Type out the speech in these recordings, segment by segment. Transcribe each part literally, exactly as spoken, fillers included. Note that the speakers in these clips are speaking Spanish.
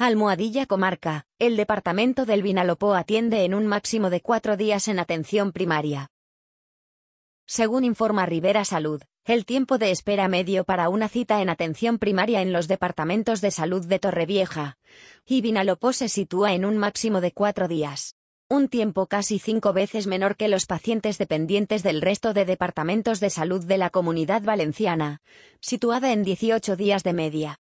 Almohadilla Comarca, el departamento del Vinalopó atiende en un máximo de cuatro días en atención primaria. Según informa Ribera Salud, el tiempo de espera medio para una cita en atención primaria en los departamentos de salud de Torrevieja y Vinalopó se sitúa en un máximo de cuatro días. Un tiempo casi cinco veces menor que los pacientes dependientes del resto de departamentos de salud de la Comunidad Valenciana, situada en dieciocho días de media.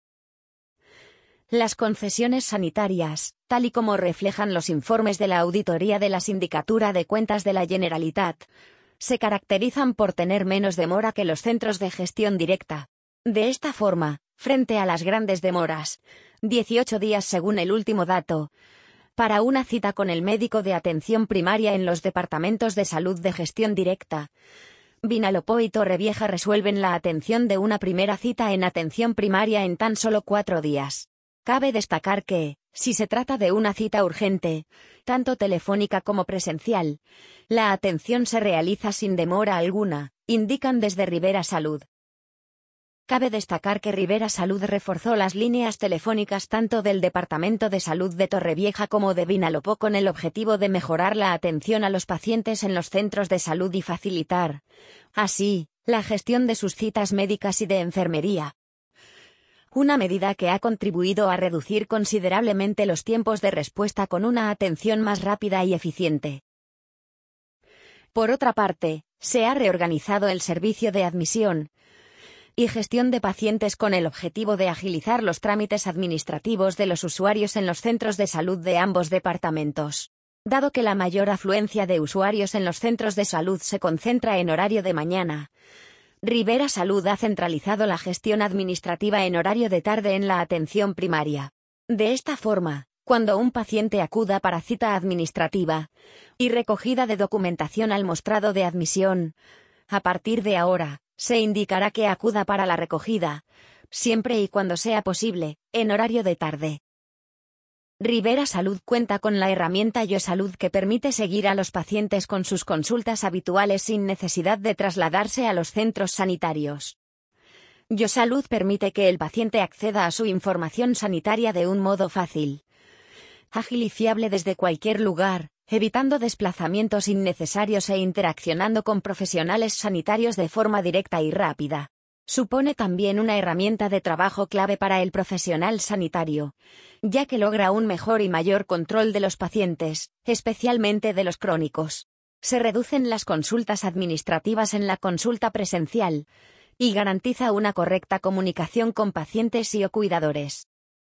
Las concesiones sanitarias, tal y como reflejan los informes de la Auditoría de la Sindicatura de Cuentas de la Generalitat, se caracterizan por tener menos demora que los centros de gestión directa. De esta forma, frente a las grandes demoras, dieciocho días según el último dato, para una cita con el médico de atención primaria en los departamentos de salud de gestión directa, Vinalopó y Torrevieja resuelven la atención de una primera cita en atención primaria en tan solo cuatro días. Cabe destacar que, si se trata de una cita urgente, tanto telefónica como presencial, la atención se realiza sin demora alguna, indican desde Ribera Salud. Cabe destacar que Ribera Salud reforzó las líneas telefónicas tanto del Departamento de Salud de Torrevieja como de Vinalopó con el objetivo de mejorar la atención a los pacientes en los centros de salud y facilitar, así, la gestión de sus citas médicas y de enfermería. Una medida que ha contribuido a reducir considerablemente los tiempos de respuesta con una atención más rápida y eficiente. Por otra parte, se ha reorganizado el servicio de admisión y gestión de pacientes con el objetivo de agilizar los trámites administrativos de los usuarios en los centros de salud de ambos departamentos. Dado que la mayor afluencia de usuarios en los centros de salud se concentra en horario de mañana, Ribera Salud ha centralizado la gestión administrativa en horario de tarde en la atención primaria. De esta forma, cuando un paciente acuda para cita administrativa y recogida de documentación al mostrado de admisión, a partir de ahora, se indicará que acuda para la recogida, siempre y cuando sea posible, en horario de tarde. Ribera Salud cuenta con la herramienta Yo Salud que permite seguir a los pacientes con sus consultas habituales sin necesidad de trasladarse a los centros sanitarios. Yo Salud permite que el paciente acceda a su información sanitaria de un modo fácil, ágil y fiable desde cualquier lugar, evitando desplazamientos innecesarios e interaccionando con profesionales sanitarios de forma directa y rápida. Supone también una herramienta de trabajo clave para el profesional sanitario, ya que logra un mejor y mayor control de los pacientes, especialmente de los crónicos. Se reducen las consultas administrativas en la consulta presencial y garantiza una correcta comunicación con pacientes y o cuidadores.